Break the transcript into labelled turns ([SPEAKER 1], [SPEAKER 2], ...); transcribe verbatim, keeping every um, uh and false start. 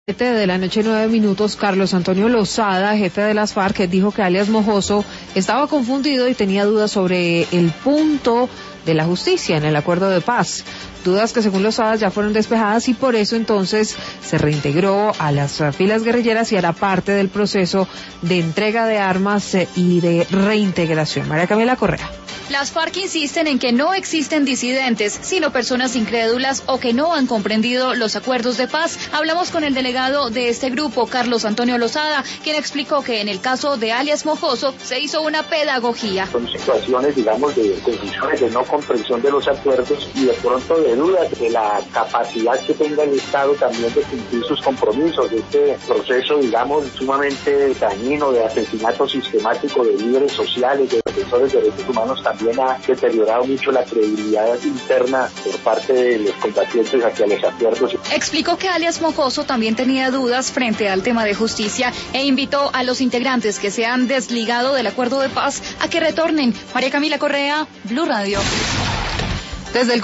[SPEAKER 1] De la noche, nueve minutos, Carlos Antonio Lozada, jefe de las FARC, dijo que alias Mojoso estaba confundido y tenía dudas sobre el punto de la justicia en el acuerdo de paz. Dudas que según Lozada ya fueron despejadas y por eso entonces se reintegró a las filas guerrilleras y hará parte del proceso de entrega de armas y de reintegración. María Camila Correa.
[SPEAKER 2] Las FARC insisten en que no existen disidentes, sino personas incrédulas o que no han comprendido los acuerdos de paz. Hablamos con el delegado de este grupo, Carlos Antonio Lozada, quien explicó que en el caso de alias Mojoso se hizo una pedagogía.
[SPEAKER 3] Son situaciones, digamos, de confusiones, de no comprensión de los acuerdos y de pronto de dudas de la capacidad que tenga el Estado también de cumplir sus compromisos. De este proceso, digamos, sumamente dañino de asesinato sistemático de líderes sociales, de defensores de derechos humanos, también ha deteriorado mucho la credibilidad interna por parte de los combatientes hacia los acuerdos.
[SPEAKER 2] Explicó que alias Mojoso también tenía dudas frente al tema de justicia e invitó a los integrantes que se han desligado del acuerdo de paz a que retornen. María Camila Correa, Blue Radio. Desde el